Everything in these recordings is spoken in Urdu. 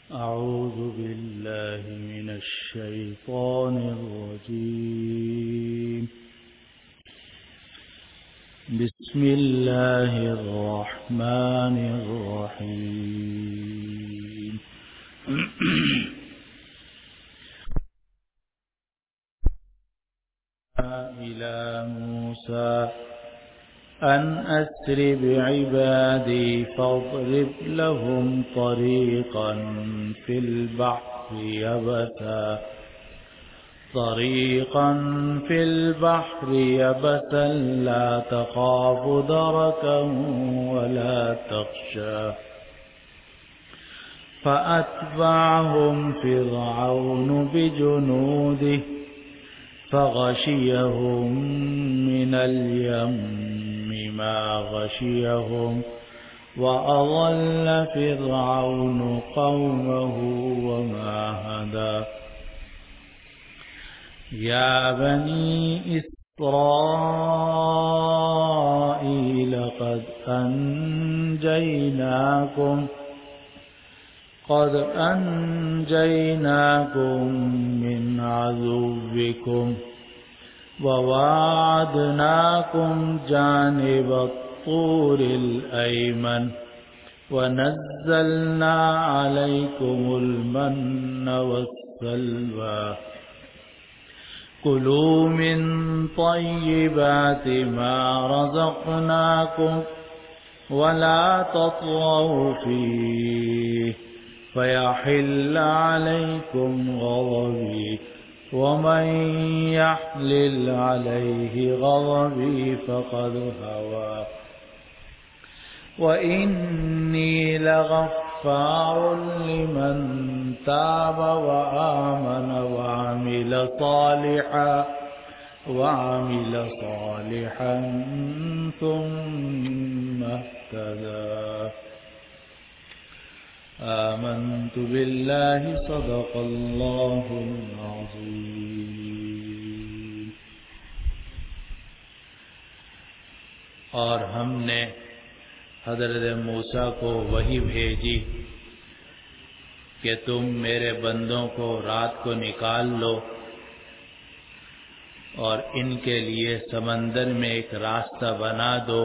أعوذ بالله من الشيطان الرجيم. بسم الله الرحمن الرحيم. إلى موسى أن أسر بعبادي فاضرب لهم طريقا في البحر يبسا لا تخاف دركا ولا تخشى فأتبعهم فرعون بجنوده فغشيهم من اليم ما غشيهم وأضل فرعون قومه وما هدى. يا بني إسرائيل قد أنجيناكم من عدوكم وواعدناكم جانب الطور الأيمن ونزلنا عليكم المن والسلوى كلوا من طيبات ما رزقناكم ولا تطغوا فيه فيحل عليكم غضبي ومن يحلل عليه غضبي فقد هوى. وإني لغفار لمن تاب وآمن وعمل صالحا ثم اهتدى. آمنت بالله صدق الله العظيم. اور ہم نے حضرت موسیٰ کو وحی بھیجی کہ تم میرے بندوں کو رات کو نکال لو اور ان کے لیے سمندر میں ایک راستہ بنا دو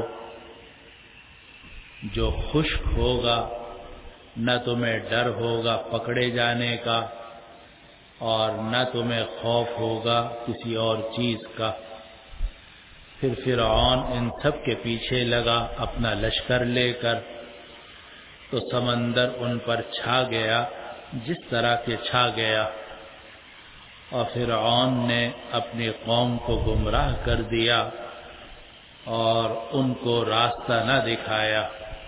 جو خشک ہوگا، نہ تمہیں ڈر ہوگا پکڑے جانے کا اور نہ تمہیں خوف ہوگا کسی اور چیز کا. پھر فرعون ان سب کے پیچھے لگا اپنا لشکر لے کر، تو سمندر ان پر چھا گیا جس طرح کہ چھا گیا، اور فرعون نے اپنی قوم کو گمراہ کر دیا اور ان کو راستہ نہ دکھایا.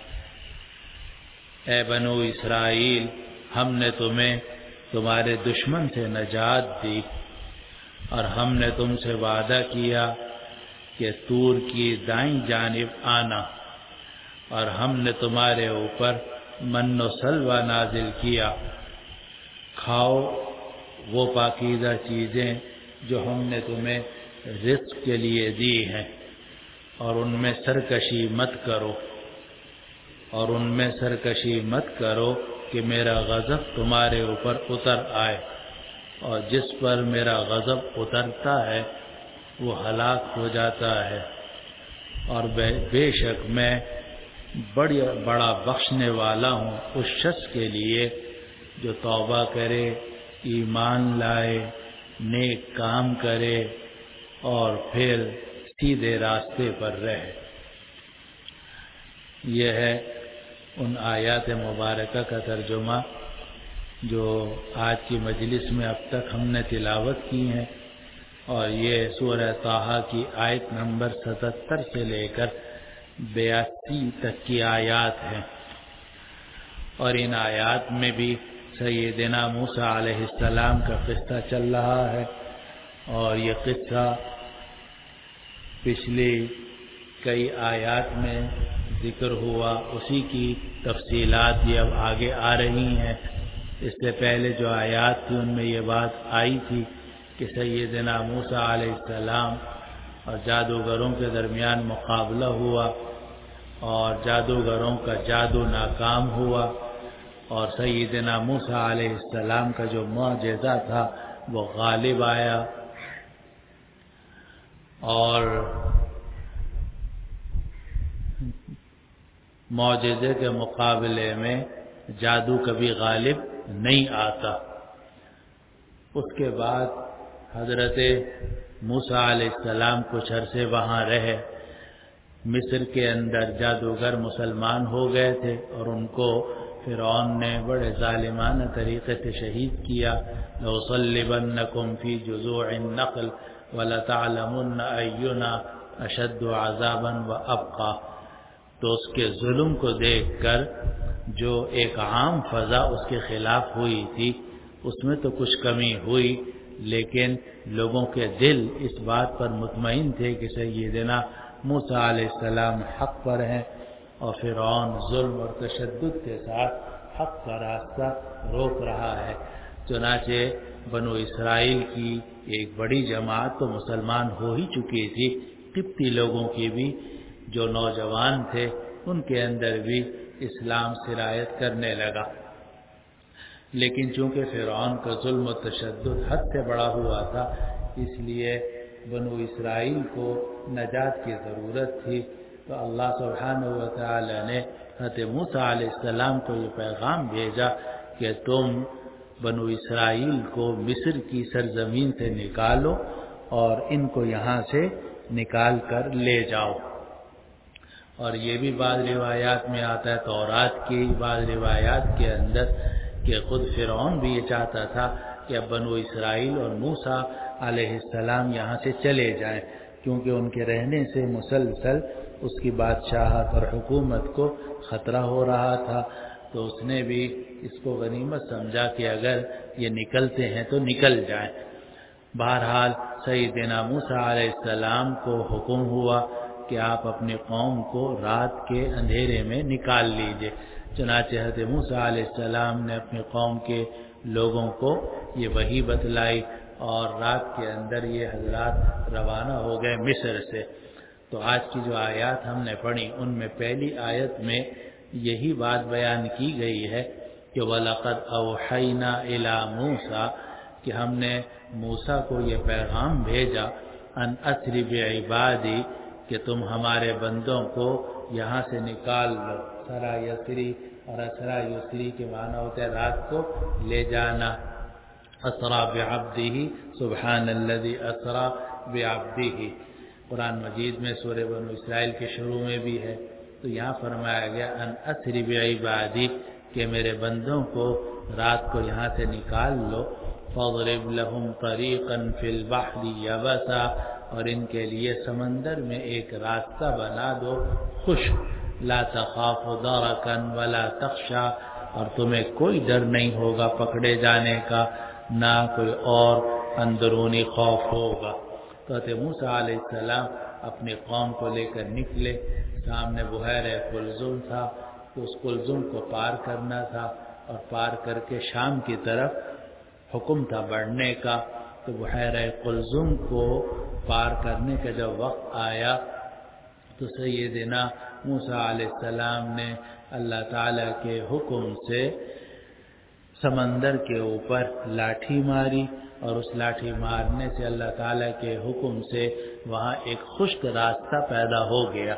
اے بنو اسرائیل، ہم نے تمہیں تمہارے دشمن سے نجات دی اور ہم نے تم سے وعدہ کیا کہ طور کی دائیں جانب آنا، اور ہم نے تمہارے اوپر من و سلوہ نازل کیا. کھاؤ وہ پاکیزہ چیزیں جو ہم نے تمہیں رزق کے لیے دی ہیں، اور ان میں سرکشی مت کرو کہ میرا غضب تمہارے اوپر اتر آئے، اور جس پر میرا غضب اترتا ہے وہ ہلاک ہو جاتا ہے. اور بے شک میں بڑا بخشنے والا ہوں اس شخص کے لیے جو توبہ کرے، ایمان لائے، نیک کام کرے اور پھر سیدھے راستے پر رہے. یہ ہے ان آیات مبارکہ کا ترجمہ جو آج کی مجلس میں اب تک ہم نے تلاوت کی ہیں، اور یہ سورہ طٰہٰ کی آیت نمبر 77 سے لے کر 82 تک کی آیات ہیں. اور ان آیات میں بھی سیدنا موسیٰ علیہ السلام کا قصہ چل رہا ہے، اور یہ قصہ پچھلی کئی آیات میں ذکر ہوا، اسی کی تفصیلات یہ اب آگے آ رہی ہیں. اس سے پہلے جو آیات تھی ان میں یہ بات آئی تھی کہ سیدنا موسیٰ علیہ السلام اور جادوگروں کے درمیان مقابلہ ہوا اور جادوگروں کا جادو ناکام ہوا، اور سیدنا موسیٰ علیہ السلام کا جو معجزہ تھا وہ غالب آیا، اور معجزے کے مقابلے میں جادو کبھی غالب نہیں آتا۔ اس کے بعد حضرت موسیٰ علیہ السلام کچھ عرصے وہاں رہے۔ مصر کے اندر جادوگر مسلمان ہو گئے تھے اور ان کو فرعون نے بڑے ظالمانہ طریقے سے شہید کیا۔ لَأُصَلِّبَنَّكُمْ فِي جُذُوعِ النَّخْلِ وَلَتَعْلَمُنَّ أَيُّنَا أَشَدُّ عَذَابًا وَأَبْقَىٰ۔ تو اس کے ظلم کو دیکھ کر جو ایک عام فضا اس کے خلاف ہوئی تھی اس میں تو کچھ کمی ہوئی، لیکن لوگوں کے دل اس بات پر مطمئن تھے کہ سیدنا موسیٰ علیہ السلام حق پر ہیں، اور فرعون ظلم اور تشدد کے ساتھ حق کا راستہ روک رہا ہے۔ چنانچہ بنو اسرائیل کی ایک بڑی جماعت تو مسلمان ہو ہی چکی تھی، قبطی لوگوں کی بھی جو نوجوان تھے ان کے اندر بھی اسلام سرایت کرنے لگا، لیکن چونکہ فرعون کا ظلم و تشدد حد سے بڑا ہوا تھا، اس لیے بنو اسرائیل کو نجات کی ضرورت تھی۔ تو اللہ سبحانہ و تعالی نے حضرت موسیٰ علیہ السلام کو یہ پیغام بھیجا کہ تم بنو اسرائیل کو مصر کی سرزمین سے نکالو اور ان کو یہاں سے نکال کر لے جاؤ۔ اور یہ بھی بعض روایات میں آتا ہے، تورات کی بعض روایات کے اندر، کہ خود فرعون بھی یہ چاہتا تھا کہ اب بنو اسرائیل اور موسیٰ علیہ السلام یہاں سے چلے جائیں، کیونکہ ان کے رہنے سے مسلسل اس کی بادشاہت اور حکومت کو خطرہ ہو رہا تھا۔ تو اس نے بھی اس کو غنیمت سمجھا کہ اگر یہ نکلتے ہیں تو نکل جائیں۔ بہرحال سیدنا موسیٰ علیہ السلام کو حکم ہوا کہ آپ اپنی قوم کو رات کے اندھیرے میں نکال لیجئے۔ چنانچہ حضرت موسیٰ علیہ السلام نے اپنی قوم کے لوگوں کو یہ وحی بتلائی، اور رات کے اندر یہ حضرات روانہ ہو گئے مصر سے۔ تو آج کی جو آیات ہم نے پڑھی ان میں پہلی آیت میں یہی بات بیان کی گئی ہے کہ وَلَقَدْ أَوْحَيْنَا إِلَى مُوسَىٰ، کہ ہم نے موسیٰ کو یہ پیغام بھیجا أَنْ أَسْرِ بِعِبَادِي، کہ تم ہمارے بندوں کو یہاں سے نکال لو۔ سرا یسری اور اسرا یسری کے معنی ہوتے ہیں رات کو لے جانا۔ اسرا بعبدہ سبحان الذی اسرا بعبدہ، قرآن مجید میں سورہ بنو اسرائیل کے شروع میں بھی ہے۔ تو یہاں فرمایا گیا ان اسری بعبادی، کہ میرے بندوں کو رات کو یہاں سے نکال لو۔ فاضرب لهم طریقا فی البحر یبسا، اور ان کے لیے سمندر میں ایک راستہ بنا دو خشک۔ لا تخاف درکا ولا تخشا، اور تمہیں کوئی ڈر نہیں ہوگا پکڑے جانے کا، نہ کوئی اور اندرونی خوف ہوگا۔ تو حضرت موسیٰ علیہ السلام اپنی قوم کو لے کر نکلے۔ سامنے بحیرہ قلزم تھا، تو اس قلزم کو پار کرنا تھا، اور پار کر کے شام کی طرف حکم تھا بڑھنے کا۔ تو بحیرہ قلزم کو پار کرنے کا جب وقت آیا تو سیدنا موسیٰ علیہ السلام نے اللہ تعالیٰ کے حکم سے سمندر کے اوپر لاٹھی ماری، اور اس لاٹھی مارنے سے اللہ تعالیٰ کے حکم سے وہاں ایک خشک راستہ پیدا ہو گیا۔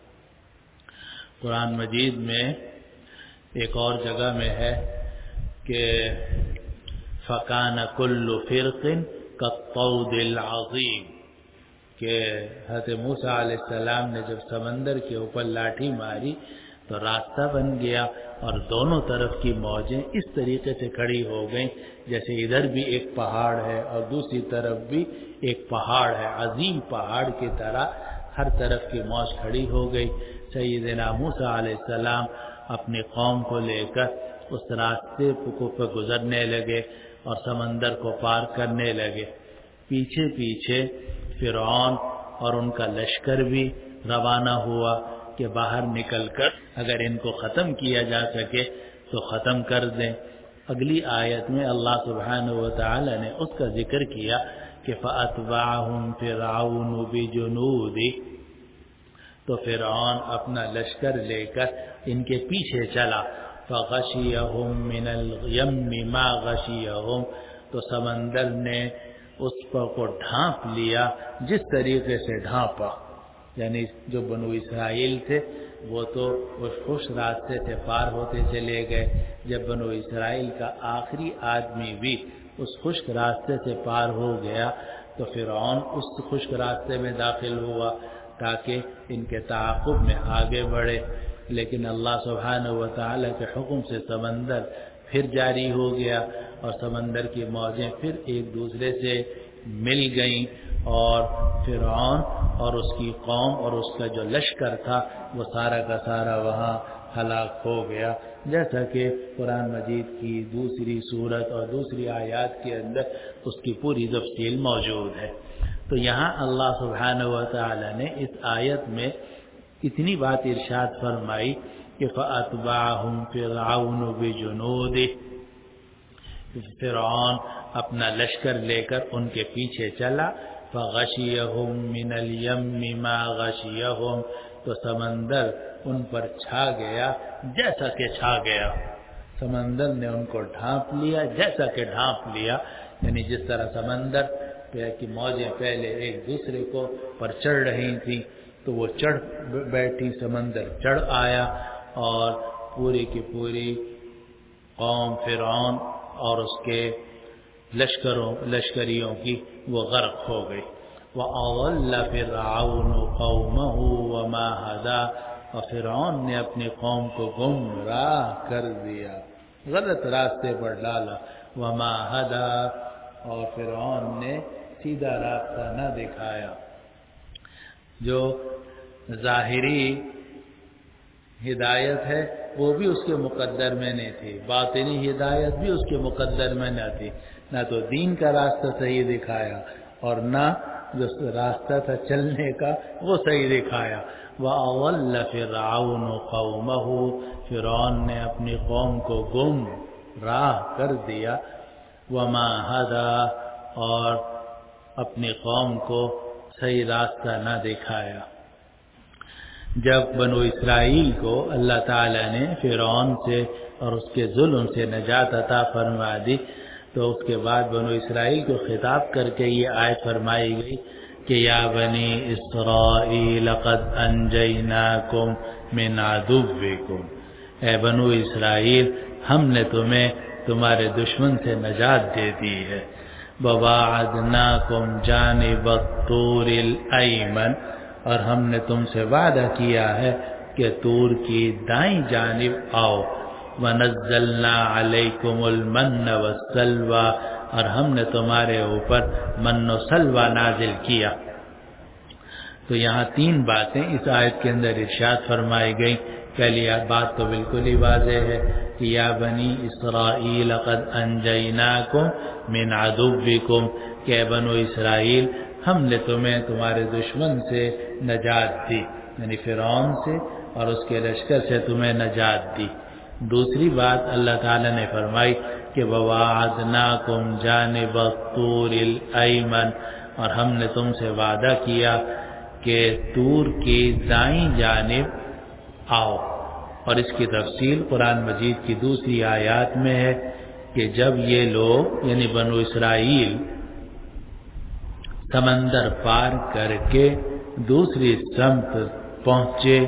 قرآن مجید میں ایک اور جگہ میں ہے کہ فَكَانَ كُلُّ فِرْقٍ كَالطَّوْدِ الْعَظِيمِ، کہ حضرت موسیٰ علیہ السلام نے جب سمندر کے اوپر لاٹھی ماری تو راستہ بن گیا، اور دونوں طرف کی موجیں اس طریقے سے کھڑی ہو گئیں جیسے ادھر بھی ایک پہاڑ ہے اور دوسری طرف بھی ایک پہاڑ ہے، عظیم پہاڑ کی طرح ہر طرف کی موج کھڑی ہو گئی۔ سیدنا موسیٰ علیہ السلام اپنی قوم کو لے کر اس راستے پہ گزرنے لگے اور سمندر کو پار کرنے لگے۔ پیچھے پیچھے فرعون اور ان کا لشکر بھی روانہ ہوا کہ باہر نکل کر اگر ان کو ختم کیا جا سکے تو ختم کر دیں۔ اگلی آیت میں اللہ سبحانہ و تعالی نے اس کا ذکر کیا کہ فَأَتْبَعَهُمْ فِرْعَوْنُ بِجُنُودِهِ، تو فرعون اپنا لشکر لے کر ان کے پیچھے چلا، فغشیہم من الیم ما غشیہم، تو سمندر نے اس پر کو ڈھانپ لیا جس طریقے سے ڈھانپا، یعنی جو بنو اسرائیل تھے وہ تو اس خوش راستے سے پار ہوتے چلے گئے، جب بنو اسرائیل کا آخری آدمی بھی اس خشک راستے سے پار ہو گیا تو فرعون اس خشک راستے میں داخل ہوا تاکہ ان کے تعاقب میں آگے بڑھے، لیکن اللہ سبحانہ و تعالی کے حکم سے سمندر پھر جاری ہو گیا اور سمندر کی موجیں پھر ایک دوسرے سے مل گئیں، اور فرعون اور اس کی قوم اور اس کا جو لشکر تھا وہ سارا کا سارا وہاں ہلاک ہو گیا، جیسا کہ قرآن مجید کی دوسری سورت اور دوسری آیات کے اندر اس کی پوری تفصیل موجود ہے۔ تو یہاں اللہ سبحانہ و تعالی نے اس آیت میں اتنی بات ارشاد فرمائی کہ فَأَتْبَعَهُمْ فِرْعَوْنُ بِجُنُودِهِ، فرعون اپنا لشکر لے کر ان کے پیچھے چلا، فَغَشِيَهُمْ مِنَ الْيَمِّ مَا غَشِيَهُمْ، تو سمندر ان پر چھا گیا جیسا کہ چھا گیا، سمندر نے ان کو ڈھانپ لیا جیسا کہ ڈھانپ لیا، یعنی جس طرح سمندر کی موجیں پہلے ایک دوسرے کو پر چڑھ رہی تھیں تو وہ چڑھ بیٹھی، سمندر چڑھ آیا اور پوری کی پوری قوم فرعون اور اس کے لشکریوں کی وہ غرق ہو گئی۔ وَأَضَلَّ فِرْعَوْنُ قَوْمَهُ وَمَا هَدَىٰ، اور فرعون نے اپنی قوم کو گمراہ کر دیا، غلط راستے پر ڈالا، وَمَا هَدَىٰ، اور فرعون نے سیدھا راستہ نہ دکھایا۔ جو ظاہری ہدایت ہے وہ بھی اس کے مقدر میں نہیں تھی، باطنی ہدایت بھی اس کے مقدر میں نہ تھی، نہ تو دین کا راستہ صحیح دکھایا اور نہ جو راستہ تھا چلنے کا وہ صحیح دکھایا۔ وَأَضَلَّ فِرْعَوْنُ قَوْمَهُ، فرعون نے اپنی قوم کو گمراہ کر دیا، وَمَا هَدَىٰ، اور اپنی قوم کو صحیح راستہ نہ دکھایا۔ جب بنو اسرائیل کو اللہ تعالی نے فرعون سے اور اس کے ظلم سے نجات عطا فرما دی تو اس کے بعد بنو اسرائیل کو خطاب کر کے یہ آیت فرمائی گئی کہ یا بنی اسرائیل قد انجیناکم من عدوکم، اے بنو اسرائیل ہم نے تمہیں تمہارے دشمن سے نجات دے دی ہے، وَوَاعَدْنَاكُمْ جَانِبَ الطُّورِ الْأَيْمَنِ، اور ہم نے تم سے وعدہ کیا ہے کہ طور کی دائیں جانب آؤ، وَنَزَّلْنَا عَلَيْكُمُ الْمَنَّ وَالسَّلْوَىٰ، اور ہم نے تمہارے اوپر من و سلوہ نازل کیا۔ تو یہاں تین باتیں اس آیت کے اندر ارشاد فرمائی گئی۔ پہلی بات تو بالکل ہی واضح ہے کہ یا بنی اسرائیل قد انجیناکم من عدوکم، کہ بنو اسرائیل ہم نے تمہیں تمہارے دشمن سے نجات دی، یعنی فرعون سے اور اس کے لشکر سے تمہیں نجات دی۔ دوسری بات اللہ تعالی نے فرمائی کہ وَوَاعَدْنَاكُمْ جَانِبَ الطُّورِ الْأَيْمَنِ، اور ہم نے تم سے وعدہ کیا کہ طور کی دائیں جانب آؤ، اور اس کی تفصیل قرآن مجید کی دوسری آیات میں ہے کہ جب یہ لوگ یعنی بنو اسرائیل سمندر پار کر کے دوسری سمت پہنچے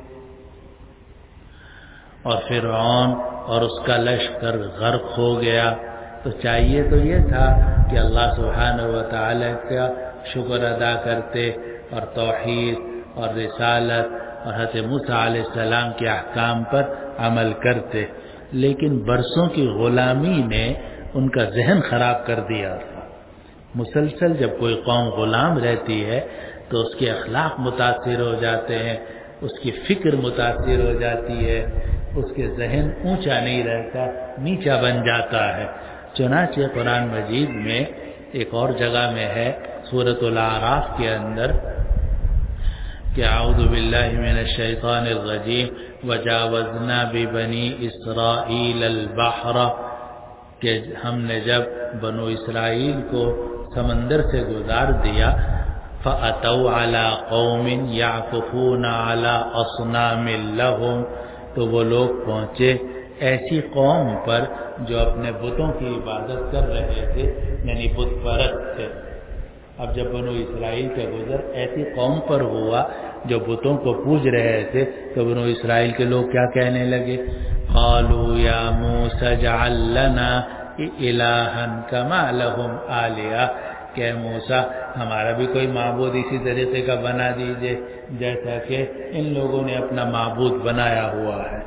اور فرعون اور اس کا لشکر غرق ہو گیا، تو چاہیے تو یہ تھا کہ اللہ سبحانہ و تعالی کا شکر ادا کرتے اور توحید اور رسالت اور حضرت موسیٰ علیہ السلام کے احکام پر عمل کرتے، لیکن برسوں کی غلامی نے ان کا ذہن خراب کر دیا تھا۔ مسلسل جب کوئی قوم غلام رہتی ہے تو اس کے اخلاق متاثر ہو جاتے ہیں، اس کی فکر متاثر ہو جاتی ہے، اس کے ذہن اونچا نہیں رہتا، نیچا بن جاتا ہے۔ چنانچہ قرآن مجید میں ایک اور جگہ میں ہے سورۃ الاعراف کے اندر کہ اعوذ باللہ من الشیطان الرجیم وجاوزنا ببنی اسرائیل البحر، کہ ہم نے جب بنو اسرائیل کو سمندر سے گزار دیا، فَأَتَوْا عَلَىٰ قَوْمٍ يَعْكُفُونَ عَلَىٰ أَصْنَامٍ لَهُمْ، تو وہ لوگ پہنچے ایسی قوم پر جو اپنے بتوں کی عبادت کر رہے تھے، یعنی بت پرست تھے۔ اب جب بنو اسرائیل کا گزر ایسی قوم پر ہوا جو بتوں کو پوج رہے تھے، تو بنو اسرائیل کے لوگ کیا کہنے لگے؟ قالوا یا موسیٰ اجعل لنا الہا کما لہم آلہہ، کہ موسیٰ ہمارا بھی کوئی معبود اسی طریقے کا بنا دیجئے جیسا کہ ان لوگوں نے اپنا معبود بنایا ہوا ہے۔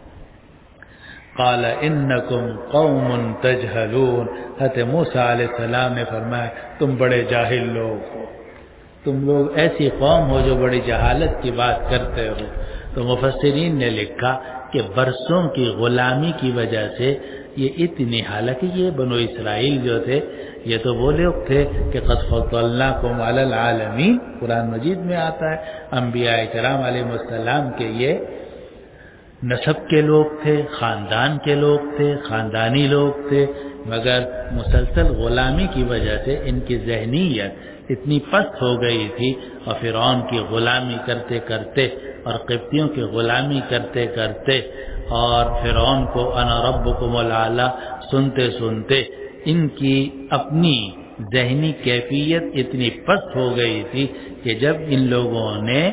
قال انکم قوم تجہلون، حضرت موسیٰ علیہ السلام نے فرمایا تم بڑے جاہل لوگ ہو، تم لوگ ایسی قوم ہو جو بڑی جہالت کی بات کرتے ہو۔ تو مفسرین نے لکھا کہ برسوں کی غلامی کی وجہ سے یہ اتنی، حالانکہ یہ بنو اسرائیل جو تھے یہ تو وہ لوگ تھے کہ قد فضلناکم علی العالمین، قرآن مجید میں آتا ہے انبیاء کرام علیہ السلام کے یہ نسب کے لوگ تھے، خاندان کے لوگ تھے، خاندانی لوگ تھے، مگر مسلسل غلامی کی وجہ سے ان کی ذہنیت اتنی پست ہو گئی تھی، اور فرعون کی غلامی کرتے کرتے اور قبطیوں کی غلامی کرتے کرتے اور فرعون کو انا ربکم الاعلی سنتے سنتے ان کی اپنی ذہنی کیفیت اتنی پست ہو گئی تھی کہ جب ان لوگوں نے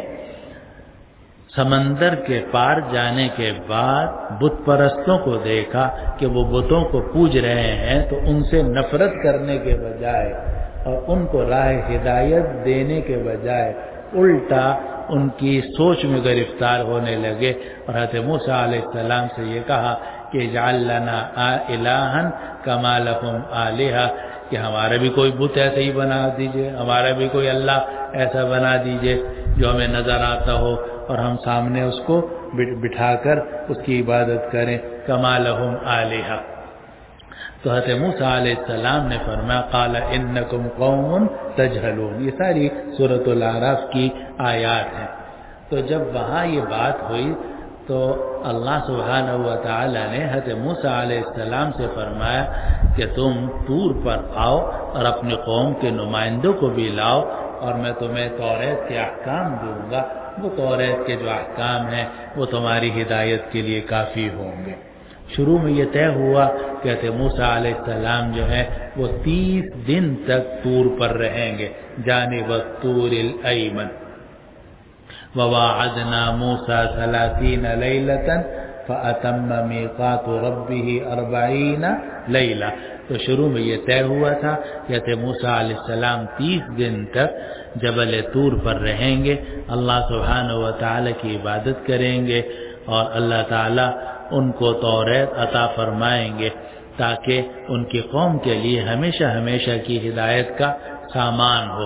سمندر کے پار جانے کے بعد بت پرستوں کو دیکھا کہ وہ بتوں کو پوج رہے ہیں، تو ان سے نفرت کرنے کے بجائے اور ان کو راہ ہدایت دینے کے بجائے الٹا ان کی سوچ میں گرفتار ہونے لگے، اور حضرت موسیٰ علیہ السلام سے یہ کہا کہ اجعل لنا الہا کما لہم آلہہ، کہ ہمارا بھی کوئی بت ایسا ہی بنا دیجئے، ہمارا بھی کوئی اللہ ایسا بنا دیجئے جو ہمیں نظر آتا ہو اور ہم سامنے اس کو بٹھا کر اس کی عبادت کریں، کما لہم آلہہ۔ تو حضرت موسیٰ علیہ السلام نے فرمایا قال انکم قوم تجہلون، یہ ساری سورۃ الاعراف کی آیات ہیں۔ تو جب وہاں یہ بات ہوئی تو اللہ سبحانہ و تعالی نے حضرت موسیٰ علیہ السلام سے فرمایا کہ تم طور پر آؤ اور اپنی قوم کے نمائندوں کو بھی لاؤ، اور میں تمہیں توریت کے احکام دوں گا، وہ توریت کے جو احکام ہیں وہ تمہاری ہدایت کے لیے کافی ہوں گے۔ شروع میں یہ طے ہوا کہ حضرت موسیٰ علیہ السلام جو ہیں وہ 30 دن تک طور پر رہیں گے، جانب الطور الایمن، وواعدنا موسیٰ 30 لیلۃ فأتم میقات ربہ 40 لیلہ۔ تو شروع میں یہ طے ہوا تھا کہ حضرت موسیٰ علیہ السلام 30 دن تک جبل طور پر رہیں گے، اللہ سبحانہ و تعالی کی عبادت کریں گے، اور اللہ تعالی ان کو توریت عطا فرمائیں گے تاکہ ان کی قوم کے لیے ہمیشہ ہمیشہ کی ہدایت کا سامان ہو۔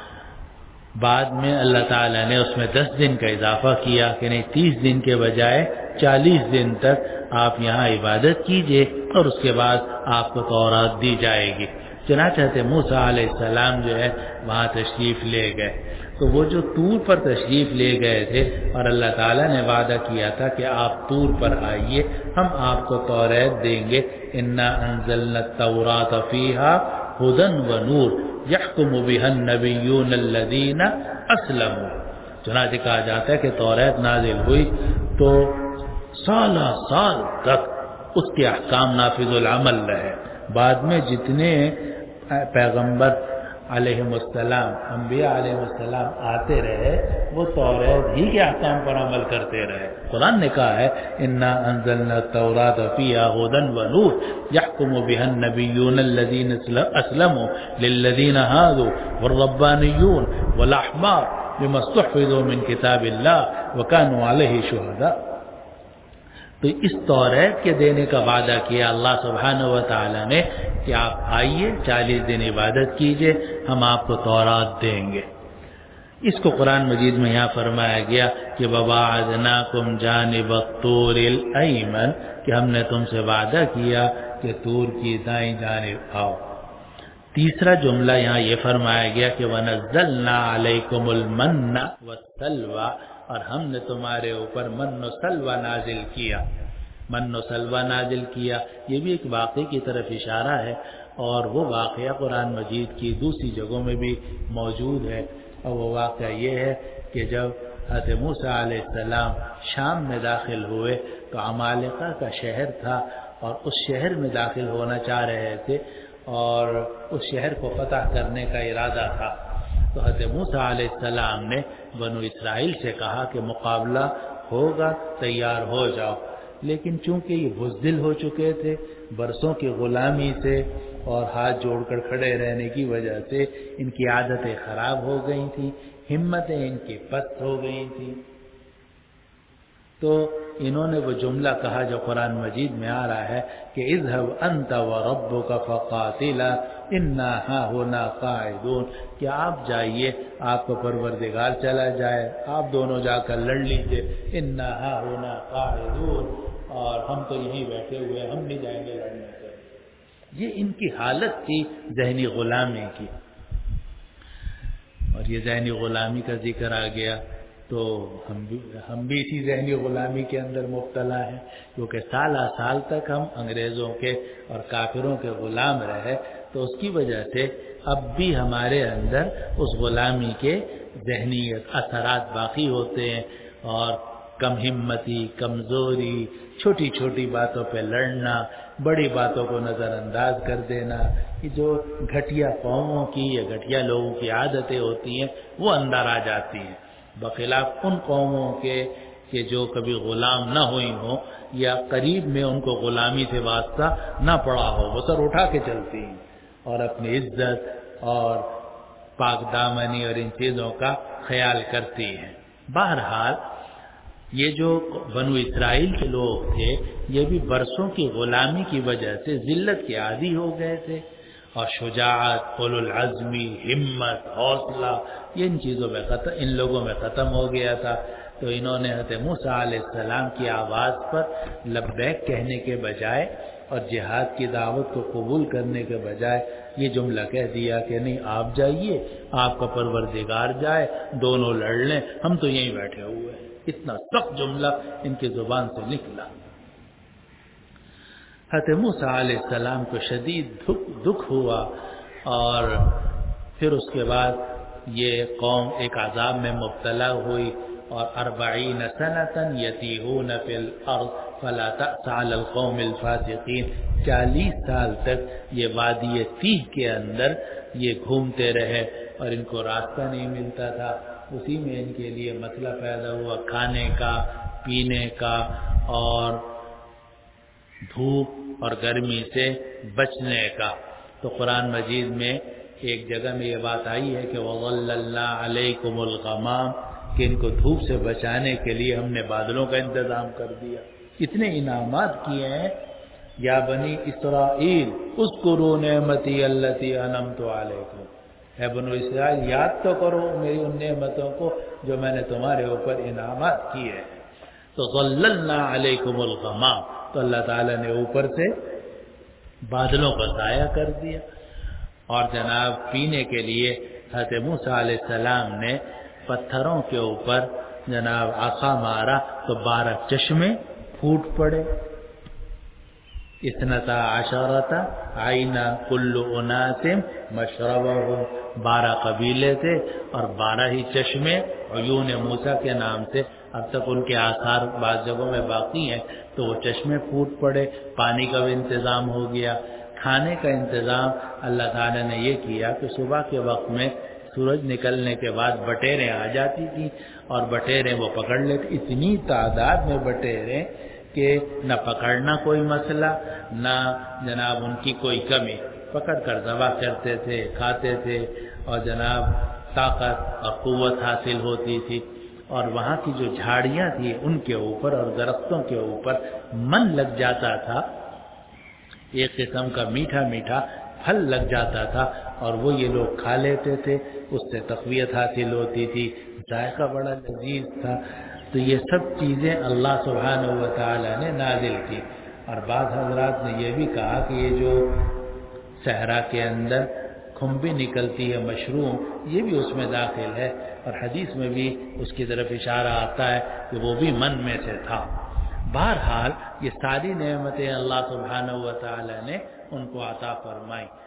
بعد میں اللہ تعالیٰ نے اس میں 10 دن کا اضافہ کیا کہ نہیں، 30 دن کے بجائے 40 دن تک آپ یہاں عبادت کیجئے، اور اس کے بعد آپ کو تورات دی جائے گی۔ چنانچہ حضرت موسیٰ علیہ السلام جو ہے وہاں تشریف لے گئے، تو وہ جو طور پر تشریف لے گئے تھے اور اللہ تعالیٰ نے وعدہ کیا تھا کہ آپ طور پر آئیے، ہم آپ کو توریت دیں گے، انا انزلنا التوراۃ فیہا ھدی ونور یحکم بہا النبیون الذین اسلموا۔ چنانچہ کہا جاتا ہے کہ توریت نازل ہوئی تو سالہ سال تک اس کے احکام نافذ العمل رہے۔ بعد میں جتنے پیغمبر علیہ السلام، انبیاء علیہ السلام آتے رہے، وہ توریت ہی کے احکام پر عمل کرتے رہے۔ قرآن نے کہا ہے انا انزلنا التوراۃ فیہا ھدی ونور یحکم بہا النبیون الذین اسلموا للذین ھادوا والربانیون والاحبار بما استحفظوا من کتاب اللہ وکانوا علیہ شہداء۔ تو اس توریت کے دینے کا وعدہ کیا اللہ سبحانہ و تعالی نے کہ آپ آئیے، 40 دن عبادت کیجئے، ہم آپ کو تورات دیں گے۔ اس کو قرآن مجید میں یہاں فرمایا گیا کہ وواعدناکم جانب الطور الایمن، کہ ہم نے تم سے وعدہ کیا کہ طور کی دائیں جانب آؤ۔ تیسرا جملہ یہاں یہ فرمایا گیا کہ وَنَزَّلْنَا عَلَيْكُمُ الْمَنَّ وَالسَّلْوَىٰ، اور ہم نے تمہارے اوپر من و سلوہ نازل کیا۔ من و سلوہ نازل کیا، یہ بھی ایک واقعے کی طرف اشارہ ہے، اور وہ واقعہ قرآن مجید کی دوسری جگہوں میں بھی موجود ہے، اور وہ واقعہ یہ ہے کہ جب حضرت موسیٰ علیہ السلام شام میں داخل ہوئے تو عمالقہ کا شہر تھا اور اس شہر میں داخل ہونا چاہ رہے تھے اور اس شہر کو فتح کرنے کا ارادہ تھا. تو حضرت موسیٰ علیہ السلام نے بنو اسرائیل سے کہا کہ مقابلہ ہوگا، تیار ہو جاؤ. لیکن چونکہ یہ بزدل ہو چکے تھے برسوں کی غلامی سے اور ہاتھ جوڑ کر کھڑے رہنے کی وجہ سے ان کی عادتیں خراب ہو گئی تھیں، ہمتیں ان کی پست ہو گئی تھیں. تو انہوں نے وہ جملہ کہا جو قرآن مجید میں آ رہا ہے کہ اذهب انت وربك فقاتلا انا هاهنا قاعدون، کہ آپ جائیے، آپ کا پروردگار چلا جائے، آپ دونوں جا کر لڑ لیجیے. انا هاهنا قاعدون، اور ہم تو یہیں بیٹھے ہوئے، ہم نہیں جائیں گے لڑنے کے. یہ ان کی حالت تھی ذہنی غلامی کی. اور یہ ذہنی غلامی کا ذکر آ گیا تو ہم بھی اسی ذہنی غلامی کے اندر مبتلا ہیں، کیونکہ سالہ سال تک ہم انگریزوں کے اور کافروں کے غلام رہے. تو اس کی وجہ سے اب بھی ہمارے اندر اس غلامی کے ذہنی اثرات باقی ہوتے ہیں، اور کم ہمتی، کمزوری، چھوٹی چھوٹی باتوں پہ لڑنا، بڑی باتوں کو نظر انداز کر دینا، یہ جو گھٹیا قوموں کی یا گھٹیا لوگوں کی عادتیں ہوتی ہیں وہ اندر آ جاتی ہیں، بخلاف ان قوموں کے کہ جو کبھی غلام نہ ہوئی ہوں یا قریب میں ان کو غلامی سے واسطہ نہ پڑا ہو، وہ سر اٹھا کے چلتی ہیں اور اپنی عزت اور پاک دامنی اور ان چیزوں کا خیال کرتی ہیں. بہرحال یہ جو بنو اسرائیل کے لوگ تھے یہ بھی برسوں کی غلامی کی وجہ سے ذلت کے عادی ہو گئے تھے، اور شجاعت، اولو العزمی، ہمت، حوصلہ، یہ ان چیزوں میں ان لوگوں میں ختم ہو گیا تھا. تو انہوں نے حضرت موسیٰ علیہ السلام کی آواز پر لبیک کہنے کے بجائے اور جہاد کی دعوت کو قبول کرنے کے بجائے یہ جملہ کہہ دیا کہ نہیں، آپ جائیے، آپ کا پروردگار جائے، دونوں لڑ لیں، ہم تو یہیں بیٹھے ہوئے ہیں. اتنا سخت جملہ ان کی زبان سے نکلا. حضرت موسیٰ علیہ السلام کو شدید دکھ ہوا، اور پھر اس کے بعد یہ قوم ایک عذاب میں مبتلا ہوئی، اور 40 سنة یتیہون فی الارض فلا تأس علی القوم الفاسقین. 40 سال تک یہ وادی تیہ کے اندر یہ گھومتے رہے اور ان کو راستہ نہیں ملتا تھا. اسی میں ان کے لیے مسئلہ پیدا ہوا کھانے کا، پینے کا، اور دھوپ اور گرمی سے بچنے کا. تو قرآن مجید میں ایک جگہ میں یہ بات آئی ہے کہ وَظَلَّلْنَا عَلَيْكُمُ الْغَمَامَ، کہ ان کو دھوپ سے بچانے کے لیے ہم نے بادلوں کا انتظام کر دیا. اتنے انعامات کیے ہیں. یا بنی اسرائیل اذکروا نعمتی التی انعمت علیکم، اے بنو اسرائیل یاد تو کرو میری ان نعمتوں کو جو میں نے تمہارے اوپر انعامات کیے ہیں. تو ظللنا علیکم الغمام، تو اللہ تعالیٰ نے اوپر سے بادلوں کا سایہ کر دیا. اور جناب پینے کے لیے حضرت موسیٰ علیہ السلام نے پتھروں کے اوپر جناب عصا مارا تو 12 چشمے پھوٹ پڑے. 12 عینا کل اناس مشربہم، 12 قبیلے تھے اور 12 ہی چشمے عیون موسیٰ کے نام سے. اب تک ان کے آثار بعض جگہوں میں باقی ہیں. تو وہ چشمے پھوٹ پڑے، پانی کا بھی انتظام ہو گیا. کھانے کا انتظام اللہ تعالیٰ نے یہ کیا کہ صبح کے وقت میں سورج نکلنے کے بعد بٹیریں آ جاتی تھیں اور بٹیریں وہ پکڑ لیتے. اتنی تعداد میں بٹیریں کہ نہ پکڑنا کوئی مسئلہ، نہ جناب ان کی کوئی کمی. پکڑ کر ذبح کرتے تھے، کھاتے تھے، اور جناب طاقت اور قوت حاصل ہوتی تھی. اور وہاں کی جو جھاڑیاں تھیں ان کے اوپر اور درختوں کے اوپر من لگ جاتا تھا، ایک قسم کا میٹھا میٹھا پھل لگ جاتا تھا، اور وہ یہ لوگ کھا لیتے تھے. اس سے تقویت حاصل ہوتی تھی، ذائقہ بڑا لذیذ تھا. تو یہ سب چیزیں اللہ سبحانہ و تعالی نے نازل کی. اور بعض حضرات نے یہ بھی کہا کہ یہ جو صحرا کے اندر کھمبی نکلتی ہے مشروم، یہ بھی اس میں داخل ہے، اور حدیث میں بھی اس کی طرف اشارہ آتا ہے کہ وہ بھی من میں سے تھا. بہرحال یہ ساری نعمتیں اللہ سبحانہ و تعالی نے ان کو عطا فرمائی.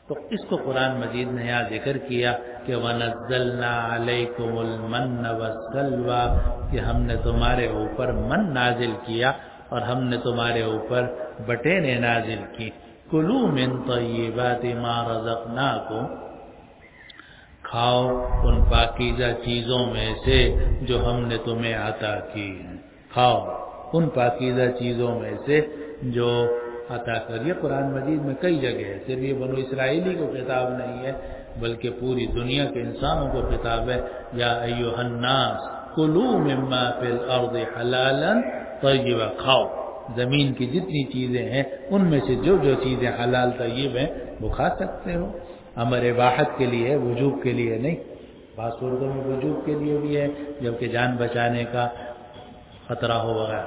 تو اس کو قرآن مجید نے یہاں ذکر کیا کہ وَنَزَّلْنَا عَلَيْكُمُ الْمَنَّ وَالسَّلْوَىٰ کہ ہم نے تمہارے اوپر من نازل کیا اور ہم نے تمہارے اوپر بٹیریں نازل کی. کُلُوا مِن طَیِّبَاتِ مَا رَزَقْنَاکُمْ کھاؤ ان پاکیزہ چیزوں میں سے جو ہم نے تمہیں عطا کی ہیں. کھاؤ ان پاکیزہ چیزوں میں سے جو عطا کر. یہ قرآن مجید میں کئی جگہ ہے، صرف یہ بنو اسرائیلی کو خطاب نہیں ہے بلکہ پوری دنیا کے انسانوں کو خطاب ہے. یا ایھا الناس کلوا مما فی الارض حلالا طیبا کھاؤ زمین کی جتنی چیزیں ہیں ان میں سے جو جو چیزیں حلال طیب ہیں وہ کھا سکتے ہو. امر اباحت کے لیے، وجوب کے لیے نہیں. بعض صورتوں میں وجوب کے لیے بھی ہے جبکہ جان بچانے کا خطرہ ہو وغیرہ.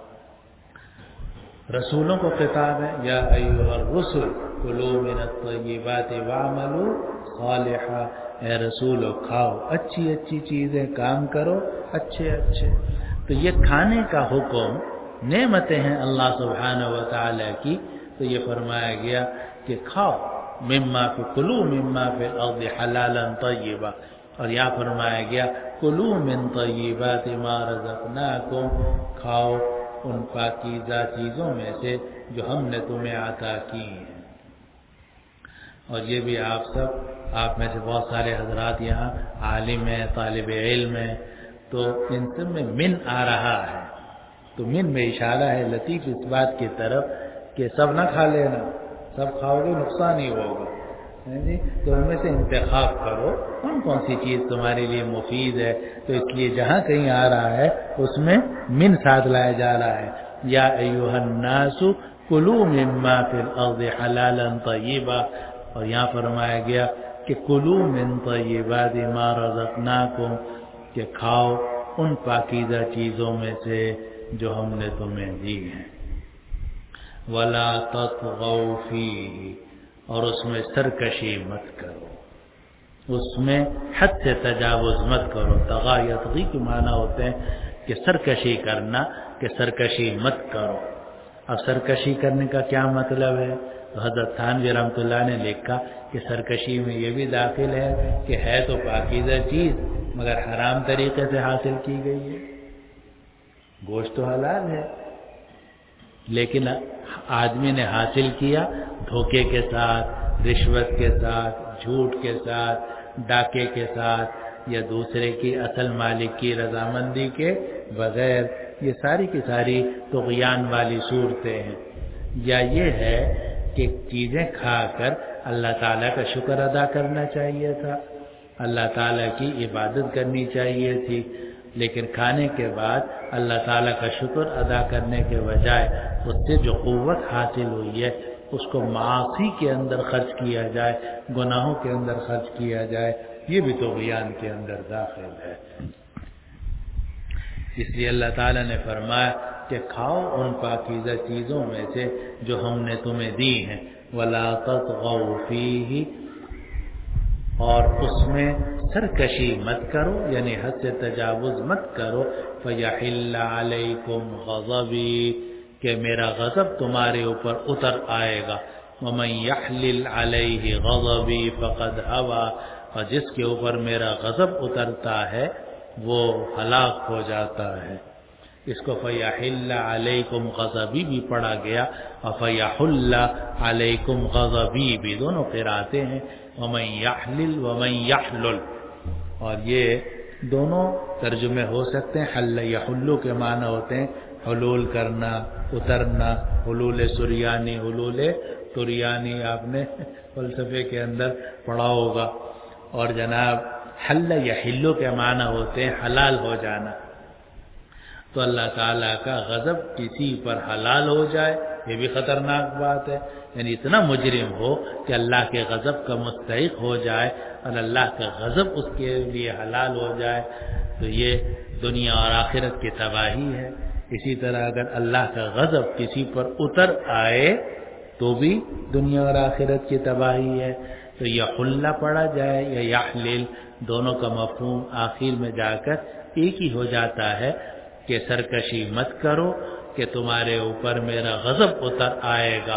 رسولوں کو خطاب ہے یا ایھا الرسل کلوا من الطیبات واعملوا صالحا. اے رسولو کھاؤ اچھی اچھی چیزیں، کام کرو اچھے اچھے. تو یہ کھانے کا حکم نعمتیں ہیں اللہ سبحانہ و تعالی کی، تو یہ فرمایا گیا کہ کھاؤ کلوا مما فی الارض حلالا طیبا. اور یہاں فرمایا گیا کلوا من طیبات ما رزقناکم کھاؤ ان پاکیزہ چیزوں میں سے جو ہم نے تمہیں عطا کی ہیں. اور یہ بھی آپ میں سے بہت سارے حضرات یہاں عالم ہیں، طالب علم ہیں، تو ان سب میں من آ رہا ہے. تو من میں اشارہ ہے لطیف اس بات کی طرف کہ سب نہ کھا لینا، سب کھاؤ گے نقصان ہی ہوگا. تو ان میں سے انتخاب کرو کون سی چیز تمہارے لیے مفید ہے. تو اس لیے جہاں کہیں آ رہا ہے اس میں من ساتھ لایا جا رہا ہے. یا ایھا الناس کلوا مما فی الارض حلالا طیبا. اور یہاں فرمایا گیا کہ کلوا من طیبات ما رزقناکم کہ کھاؤ ان پاکیزہ چیزوں میں سے جو ہم نے تمہیں دی ہیں. ولا تطغوا فیہ اور اس میں سرکشی مت کرو، اس میں حد سے تجاوز مت کرو. طغا یطغی کے معنی ہوتے ہیں کہ سرکشی کرنا، کہ سرکشی مت کرو. اب سرکشی کرنے کا کیا مطلب ہے؟ تو حضرت تھانوی رحمۃ اللہ نے لکھا کہ سرکشی میں یہ بھی داخل ہے کہ ہے تو پاکیزہ چیز مگر حرام طریقے سے حاصل کی گئی ہے. گوشت تو حلال ہے لیکن آدمی نے حاصل کیا دھوکے کے ساتھ، رشوت کے ساتھ، جھوٹ کے ساتھ، ڈاکے کے ساتھ، یا دوسرے کی اصل مالک کی رضامندی کے بغیر. یہ ساری کی ساری طغیان والی صورتیں ہیں. یا یہ ہے کہ چیزیں کھا کر اللہ تعالیٰ کا شکر ادا کرنا چاہیے تھا، اللہ تعالیٰ کی عبادت کرنی چاہیے تھی، لیکن کھانے کے بعد اللہ تعالیٰ کا شکر ادا کرنے کے بجائے اس سے جو قوت حاصل ہوئی ہے اس کو معاصی کے اندر خرچ کیا جائے، گناہوں کے اندر خرچ کیا جائے، یہ بھی طغیان کے اندر داخل ہے. اس لیے اللہ تعالیٰ نے فرمایا کہ کھاؤ ان پاکیزہ چیزوں میں سے جو ہم نے تمہیں دی ہیں. ولا تطغوا فیہ اور اس میں سرکشی مت کرو، یعنی حد سے تجاوز مت کرو. فیحل علیکم غضبی کہ میرا غضب تمہارے اوپر اتر آئے گا. ومن یحلل علیہ غضبی فقد هوی اور جس کے اوپر میرا غضب اترتا ہے وہ ہلاک ہو جاتا ہے. اس کو فیحل علیکم غضبی بھی پڑھا گیا اور فیحل علیکم غضبی بھی، دونوں قراتیں ہیں. ومن یحلل ومن یحلل، اور یہ دونوں ترجمے ہو سکتے ہیں. حل یحلو کے معنی ہوتے ہیں حلول کرنا، اترنا. حلول سریانی، حلول طریانی آپ نے فلسفے کے اندر پڑھا ہوگا. اور جناب حل یحلو کے معنی ہوتے ہیں حلال ہو جانا. تو اللہ تعالیٰ کا غضب کسی پر حلال ہو جائے یہ بھی خطرناک بات ہے. یعنی اتنا مجرم ہو کہ اللہ کے غضب کا مستحق ہو جائے اور اللہ کا غضب اس کے لیے حلال ہو جائے تو یہ دنیا اور آخرت کی تباہی ہے. اسی طرح اگر اللہ کا غضب کسی پر اتر آئے تو بھی دنیا اور آخرت کی تباہی ہے. تو یحل پڑھا جائے یا یحلل، دونوں کا مفہوم آخر میں جا کر ایک ہی ہو جاتا ہے کہ سرکشی مت کرو کہ تمہارے اوپر میرا غضب اتر آئے گا.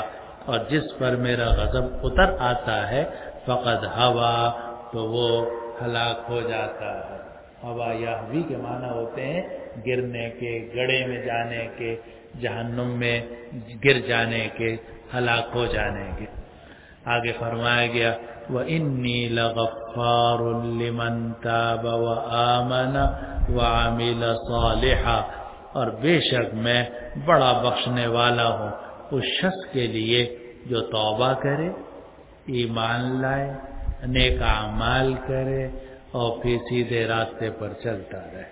اور جس پر میرا غضب اتر آتا ہے فقد ہوا تو وہ ہلاک ہو جاتا ہے۔ ہوا یہوی کے معنی ہوتے ہیں گرنے کے، گڑھے میں جانے کے، جہنم میں گر جانے کے، ہلاک ہو جانے کے۔ آگے فرمایا گیا وَإِنِّي لَغَفَّارٌ لِمَن تَابَ وَآمَنَ وَعَمِلَ صَالِحًا، اور بے شک میں بڑا بخشنے والا ہوں اس شخص کے لیے جو توبہ کرے، ایمان لائے، نیک اعمال کرے اور پھر سیدھے راستے پر چلتا رہے۔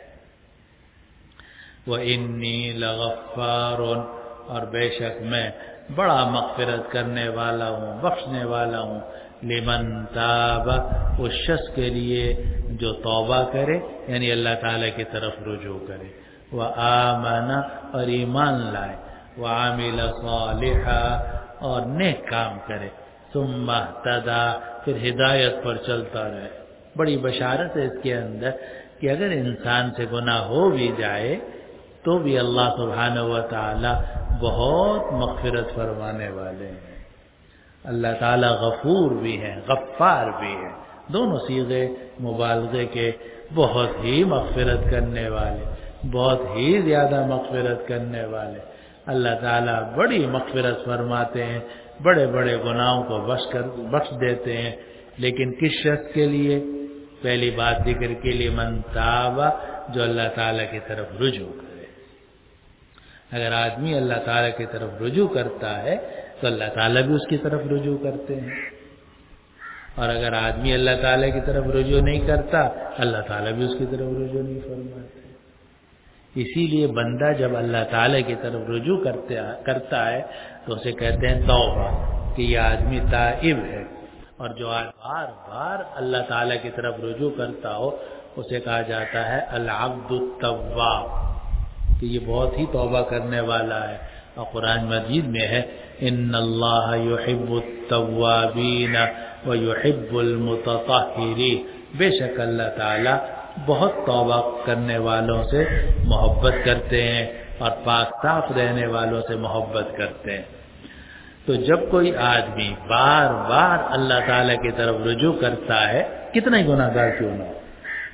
وَإِنِّي لَغَفَّارٌ، اور بے شک میں بڑا مغفرت کرنے والا ہوں، بخشنے والا ہوں، لمن تاب، اس شخص کے لیے جو توبہ کرے یعنی اللہ تعالیٰ کی طرف رجوع کرے، وآمن، اور ایمان لائے، وعمل صالحا، اور نیک کام کرے، ثم اہتدی، پھر ہدایت پر چلتا رہے۔ بڑی بشارت ہے اس کے اندر کہ اگر انسان سے گناہ ہو بھی جائے تو بھی اللہ سبحانہ و تعالی بہت مغفرت فرمانے والے ہیں۔ اللہ تعالی غفور بھی ہیں، غفار بھی ہیں، دونوں صیغے مبالغے کے، بہت ہی مغفرت کرنے والے، بہت ہی زیادہ مغفرت کرنے والے۔ اللہ تعالیٰ بڑی مغفرت فرماتے ہیں، بڑے بڑے گناہوں کو بخش دیتے ہیں، لیکن کس شخص کے لیے؟ پہلی بات ذکر کے لیے من تاب، جو اللہ تعالیٰ کی طرف رجوع کرے۔ اگر آدمی اللہ تعالیٰ کی طرف رجوع کرتا ہے تو اللہ تعالیٰ بھی اس کی طرف رجوع کرتے ہیں، اور اگر آدمی اللہ تعالیٰ کی طرف رجوع نہیں کرتا اللہ تعالیٰ بھی اس کی طرف رجوع نہیں فرماتے۔ اسی لیے بندہ جب اللہ تعالیٰ کی طرف رجوع کرتا ہے تو اسے کہتے ہیں توبہ، کہ یہ آدمی تائب ہے، اور جو بار بار اللہ تعالیٰ کی طرف رجوع کرتا ہو اسے کہا جاتا ہے العبد التواب، کہ یہ بہت ہی توبہ کرنے والا ہے۔ اور قرآن مجید میں ہے ان اللہ یحب التوابین ویحب المتطہرین، بے شک اللہ تعالیٰ بہت توبہ کرنے والوں سے محبت کرتے ہیں اور پاک صاف رہنے والوں سے محبت کرتے ہیں۔ تو جب کوئی آدمی بار بار اللہ تعالیٰ کی طرف رجوع کرتا ہے، کتنا ہی گناہ گار کیوں نہ ہو،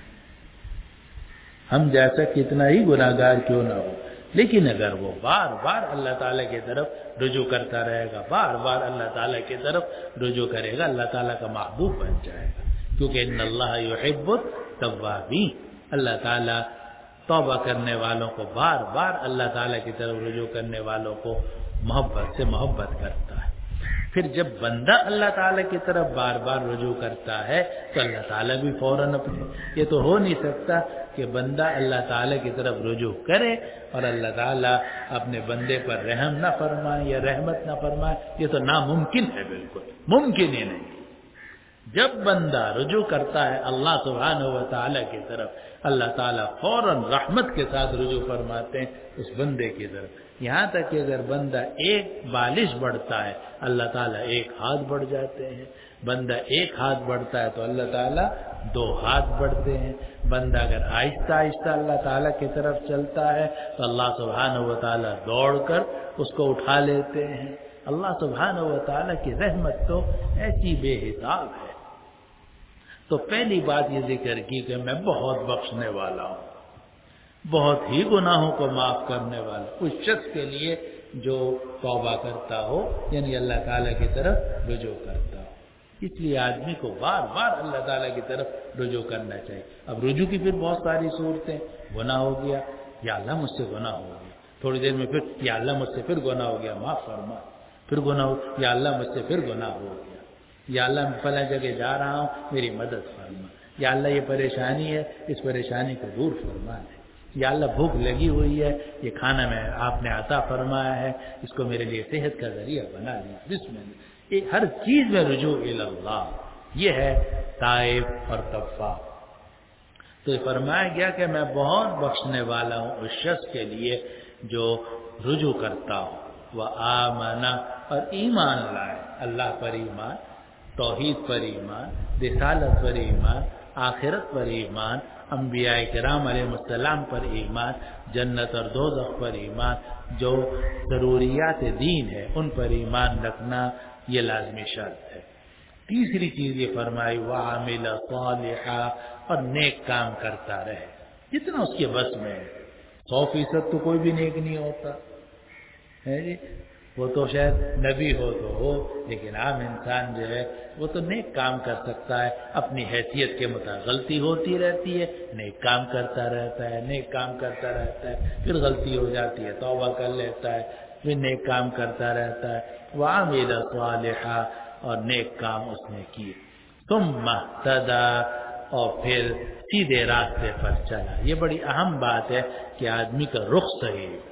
ہم جیسا کتنا ہی گناہ گار کیوں نہ ہو، لیکن اگر وہ بار بار اللہ تعالیٰ کی طرف رجوع کرتا رہے گا، بار بار اللہ تعالیٰ کی طرف رجوع کرے گا، اللہ تعالیٰ کا محبوب بن جائے گا، کیونکہ ان اللہ یحب التوابین، اللہ تعالیٰ توبہ کرنے والوں کو، بار بار اللہ تعالیٰ کی طرف رجوع کرنے والوں کو محبت سے محبت کرتا ہے۔ پھر جب بندہ اللہ تعالیٰ کی طرف بار بار رجوع کرتا ہے تو اللہ تعالیٰ بھی فوراً اپنے، یہ تو ہو نہیں سکتا کہ بندہ اللہ تعالیٰ کی طرف رجوع کرے اور اللہ تعالیٰ اپنے بندے پر رحم نہ فرمائے یا رحمت نہ فرمائے، یہ تو ناممکن ہے، بالکل ممکن ہی نہیں۔ جب بندہ رجوع کرتا ہے اللہ سبحانہ و تعالیٰ کی طرف، اللہ تعالیٰ فوراً رحمت کے ساتھ رجوع فرماتے ہیں اس بندے کی طرف، یہاں تک کہ اگر بندہ ایک بالش بڑھتا ہے اللہ تعالیٰ ایک ہاتھ بڑھ جاتے ہیں، بندہ ایک ہاتھ بڑھتا ہے تو اللہ تعالیٰ 2 ہاتھ بڑھتے ہیں، بندہ اگر آہستہ آہستہ اللہ تعالیٰ کی طرف چلتا ہے تو اللہ سبحانہ و تعالیٰ دوڑ کر اس کو اٹھا لیتے ہیں۔ اللہ سبحانہ و تعالیٰ کی رحمت تو ایسی بے حساب ہے۔ تو پہلی بات یہ ذکر کی کہ میں بہت بخشنے والا ہوں، بہت ہی گناہوں کو معاف کرنے والا، اس شخص کے لیے جو توبہ کرتا ہو یعنی اللہ تعالیٰ کی طرف رجوع کرتا ہو۔ اس لیے آدمی کو بار بار اللہ تعالیٰ کی طرف رجوع کرنا چاہیے۔ اب رجوع کی پھر بہت ساری صورتیں، گناہ ہو گیا، یا اللہ مجھ سے گناہ ہو گیا، تھوڑی دیر میں پھر یا اللہ مجھ سے پھر گناہ ہو گیا معاف فرما، پھر گناہ ہو، یا اللہ مجھ سے پھر گناہ ہو گیا، یا اللہ میں فلاں جگہ جا رہا ہوں میری مدد فرما، یا اللہ یہ پریشانی ہے اس پریشانی کو دور فرما دے، یا اللہ بھوک لگی ہوئی ہے یہ کھانا میں آپ نے عطا فرمایا ہے اس کو میرے لیے صحت کا ذریعہ بنا دیا، بسم اللہ۔ ہر چیز میں رجوع اللہ، یہ ہے تائب اور تواب۔ تو فرمایا گیا کہ میں بہت بخشنے والا ہوں اس شخص کے لیے جو رجوع کرتا ہو، وہ آمنا، اور ایمان لائے، اللہ پر ایمان، توحید پر ایمان، رسالت پر ایمان، آخرت پر ایمان، انبیاء کرام علیہ السلام پر ایمان، جنت اور دوزخ پر ایمان، جو ضروریات دین ہے ان پر ایمان رکھنا یہ لازمی شرط ہے۔ تیسری چیز یہ فرمائی وَعَمِلَ صَالِحًا، اور نیک کام کرتا رہے جتنا اس کے بس میں ہے۔ 100% تو کوئی بھی نیک نہیں ہوتا ہے جی، وہ تو شاید نبی ہو تو ہو، لیکن عام انسان جو ہے وہ تو نیک کام کر سکتا ہے، اپنی حیثیت کے مطابق غلطی ہوتی رہتی ہے، نیک کام کرتا رہتا ہے، نیک کام کرتا رہتا ہے، پھر غلطی ہو جاتی ہے توبہ کر لیتا ہے، پھر نیک کام کرتا رہتا ہے۔ وَعَمِلَ صَالِحًا، اور نیک کام اس نے کیے، ثُمَّ اهْتَدَىٰ، اور پھر سیدھے راستے پر چلا۔ یہ بڑی اہم بات ہے کہ آدمی کا رخ صحیح ہو،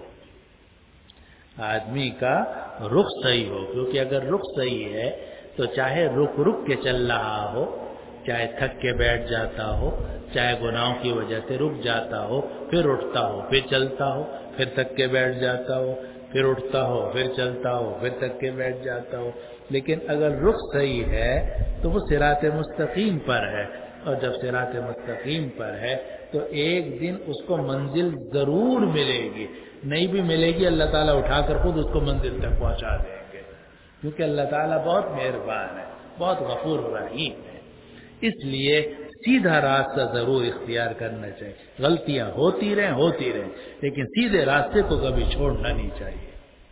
آدمی کا رخ صحیح ہو، کیونکہ اگر رخ صحیح ہے تو چاہے رک کے چل رہا ہو، چاہے تھک کے بیٹھ جاتا ہو، چاہے گناہوں کی وجہ سے رک جاتا ہو، پھر اٹھتا ہو، پھر چلتا ہو، پھر تھک کے بیٹھ جاتا ہو، پھر اٹھتا ہو، پھر چلتا ہو، پھر تھک کے بیٹھ جاتا ہو، لیکن اگر رخ صحیح ہے تو وہ صراط مستقیم پر ہے، اور جب صراط مستقیم پر ہے تو ایک دن اس کو منزل ضرور ملے گی، نہیں بھی ملے گی اللہ تعالیٰ اٹھا کر خود اس کو منزل تک پہنچا دیں گے، کیونکہ اللہ تعالیٰ بہت مہربان ہے، بہت غفور رحیم ہے۔ اس لیے سیدھا راستہ ضرور اختیار کرنا چاہیے، غلطیاں ہوتی رہیں لیکن سیدھے راستے کو کبھی چھوڑنا نہیں چاہیے۔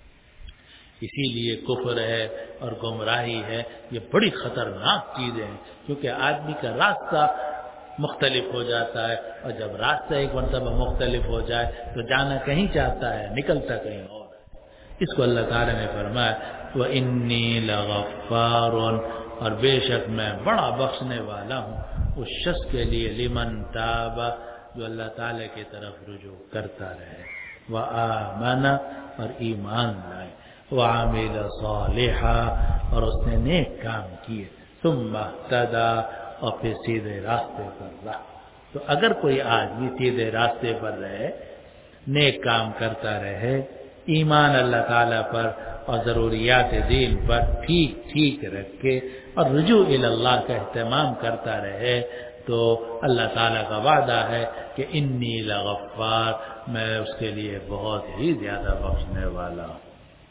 اسی لیے کفر ہے اور گمراہی ہے، یہ بڑی خطرناک چیزیں ہیں، کیونکہ آدمی کا راستہ مختلف ہو جاتا ہے، اور جب راستہ ایک مرتبہ مختلف ہو جائے تو جانا کہیں چاہتا ہے، نکلتا کہیں اور۔ اس کو اللہ تعالیٰ نے فرمایا وَإِنِّي لَغَفَّارٌ، اور بے شک میں بڑا بخشنے والا ہوں اس شخص کے لیے، لمن تاب، جو اللہ تعالیٰ کی طرف رجوع کرتا رہے، وآمن، اور ایمان لائے، وعمل صالحا، اور اس نے نیک کام کیے، ثم اهتدى، اور پھر سیدھے راستے پر رہا۔ تو اگر کوئی آدمی سیدھے راستے پر رہے، نیک کام کرتا رہے، ایمان اللہ تعالیٰ پر اور ضروریات دین پر ٹھیک رکھے، اور رجوع اللہ کا اہتمام کرتا رہے، تو اللہ تعالیٰ کا وعدہ ہے کہ انی لغفار، میں اس کے لیے بہت ہی زیادہ بخشنے والا ہوں۔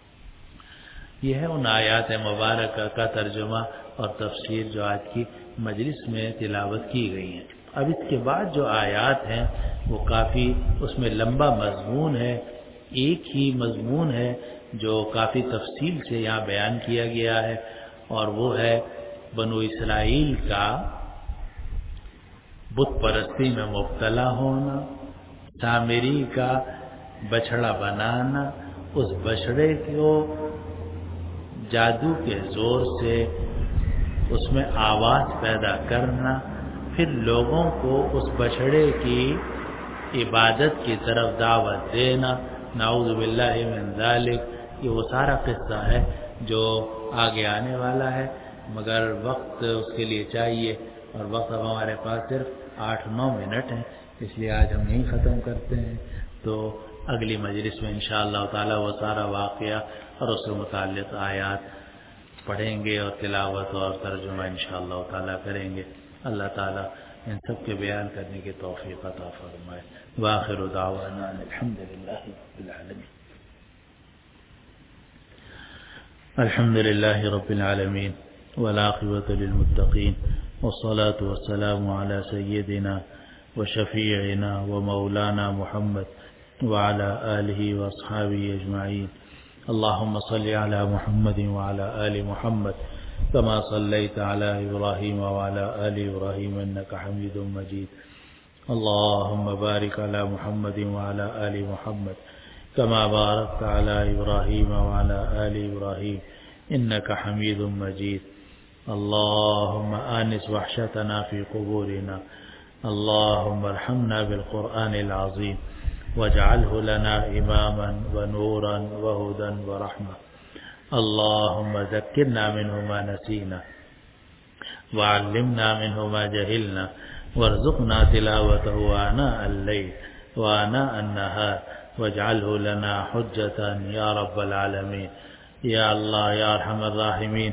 یہ ہے ان آیات مبارکہ کا ترجمہ اور تفسیر جو آج کی مجلس میں تلاوت کی گئی ہیں۔ اب اس کے بعد جو آیات ہیں وہ کافی اس میں لمبا مضمون ہے، ایک ہی مضمون ہے جو کافی تفصیل سے یہاں بیان کیا گیا ہے، اور وہ ہے بنو اسرائیل کا بت پرستی میں مبتلا ہونا، سامری کا بچڑا بنانا، اس بچڑے کو جادو کے زور سے اس میں آواز پیدا کرنا، پھر لوگوں کو اس بچڑے کی عبادت کی طرف دعوت دینا، نعوذ باللہ من ذالک۔ یہ وہ سارا قصہ ہے جو آگے آنے والا ہے، مگر وقت اس کے لیے چاہیے، اور وقت اب ہمارے پاس صرف 8-9 منٹ ہیں، اس لیے آج ہم یہیں ختم کرتے ہیں۔ تو اگلی مجلس میں انشاءاللہ تعالی وہ سارا واقعہ اور اس سے متعلق آیات پڑھیں گے اور تلاوت اور ترجمہ انشاءاللہ تعالی کریں گے۔ اللہ تعالی ان سب کے بیان کرنے کی توفیق عطا فرمائے۔ وآخر دعوانا الحمدللہ رب العالمین۔ الحمد لله رب العالمين، والعاقبة للمتقين، والصلاة والسلام على سيدنا وشفيعنا ومولانا محمد وعلى آله وأصحابه أجمعين۔ اللهم صل على محمد وعلى آل محمد كما صليت على إبراهيم وعلى آل إبراهيم إنك حميد مجيد۔ اللهم بارك على محمد وعلى آل محمد كما باركت على إبراهيم وعلى آل إبراهيم إنك حميد مجيد۔ اللهم آنس وحشتنا في قبورنا، اللهم ارحمنا بالقرآن العظيم، واجعله لنا إماما ونورا وهدى ورحمة۔ اللهم ذكرنا منه ما نسينا، وعلمنا منه ما جهلنا، وارزقنا تلاوته آناء الليل وآناء النهار، واجعله لنا حجة يا رب العالمين۔ یا اللہ یا ارحم الراحمین،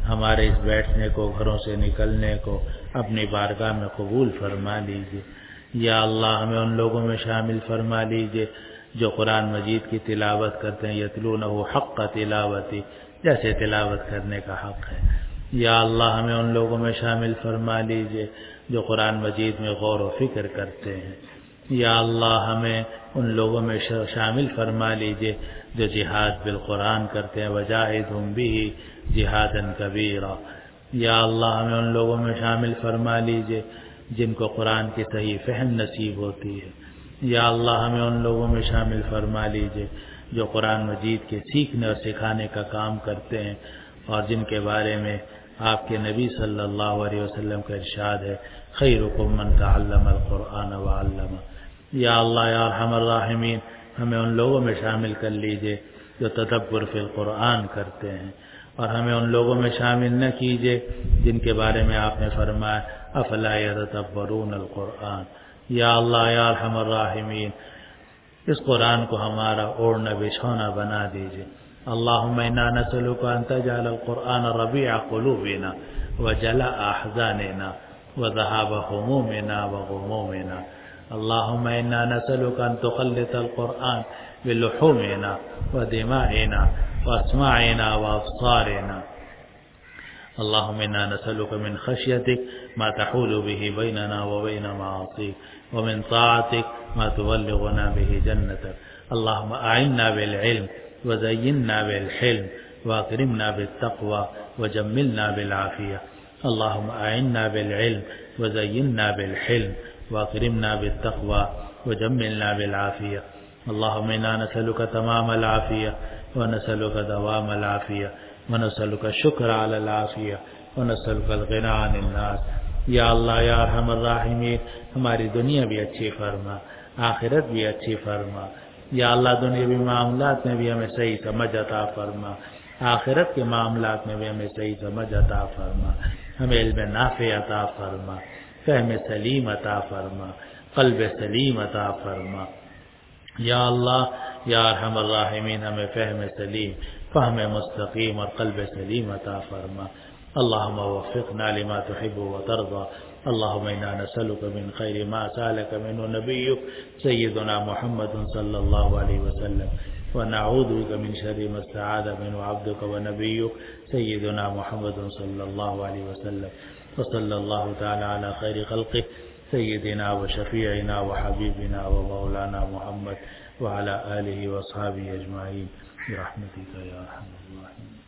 ہمارے اس بیٹھنے کو، گھروں سے نکلنے کو اپنی بارگاہ میں قبول فرما لیجیے۔ یا اللہ ہمیں ان لوگوں میں شامل فرما لیجیے جو قرآن مجید کی تلاوت کرتے ہیں، یتلونہ حق تلاوتی، جیسے تلاوت کرنے کا حق ہے۔ یا اللہ ہمیں ان لوگوں میں شامل فرما لیجیے جو قرآن مجید میں غور و فکر کرتے ہیں۔ یا اللہ ہمیں ان لوگوں میں شامل فرما لیجیے جو جہاد بالقرآن کرتے ہیں، وجاہدہم بہ جہادا کبیرا۔ یا اللہ ہمیں ان لوگوں میں شامل فرما لیجیے جن کو قرآن کی صحیح فہم نصیب ہوتی ہے۔ یا اللہ ہمیں ان لوگوں میں شامل فرما لیجیے جو قرآن مجید کے سیکھنے اور سکھانے کا کام کرتے ہیں، اور جن کے بارے میں آپ کے نبی صلی اللہ علیہ وسلم کا ارشاد ہے، خیرکم من تعلم القرآن وعلمہ۔ یا اللہ یا ارحم الراحمین ہمیں ان لوگوں میں شامل کر لیجیے جو تدبر فی القرآن کرتے ہیں، اور ہمیں ان لوگوں میں شامل نہ کیجیے جن کے بارے میں آپ نے فرمایا افلا یتدبرون القرآن۔ یا اللہ یا ارحم الراحمین اس قرآن کو ہمارا اوڑھنا بچھونا بنا دیجیے۔ اللہم انا نسألک ان تجعل القرآن ربیع قلوبنا وجلاء احزاننا وذهاب همومنا وغمومنا۔ اللہم انا نسألک ان تخلط القرآن بلحومنا ودمائنا واسماعنا وابصارنا۔ اللهم إنا نسألك من خشيتك ما تحول به بيننا وبين معاصيك، ومن طاعتك ما تبلغنا به جنتك۔ اللهم أعنا بالعلم وزينا بالحلم وأكرمنا بالتقوى وجملنا بالعافية۔ اللهم أعنا بالعلم وزينا بالحلم وأكرمنا بالتقوى وجملنا بالعافية۔ اللهم إنا نسألك تمام العافية ونسألك دوام العافية ونسألك الشكر على العافية ونسألك الغنى عن الناس۔ یا اللہ یا ارحم الراحمین ہماری دنیا بھی اچھی فرما، آخرت بھی اچھی فرما۔ یا اللہ دنیاوی معاملات میں بھی ہمیں صحیح سمجھ عطا فرما، آخرت کے معاملات میں بھی ہمیں صحیح سمجھ عطا فرما، ہمیں علم نافع عطا فرما، فہم سلیم عطا فرما، قلب سلیم عطا فرما۔ یا اللہ یا ارحم الراحمین ہمیں فہم سلیم، فہم مستقیم اور قلب سلیم عطا فرما۔ اللہم وفقنا لما تحب وترضى۔ اللہم انا نسألک من خیر ما سألک منہ نبیک سیدنا محمد صلی اللہ علیہ وسلم، ونعوذ بک من شر ما استعاذ منہ عبدک ونبیک سیدنا محمد صلی اللہ علیہ وسلم، وصلی اللہ تعالی علی خیر خلقہ سیدنا وشفیعنا وحبیبنا ومولانا محمد وعلى آلہ واصحابہ اجمعین برحمتک یا ارحم الراحمین۔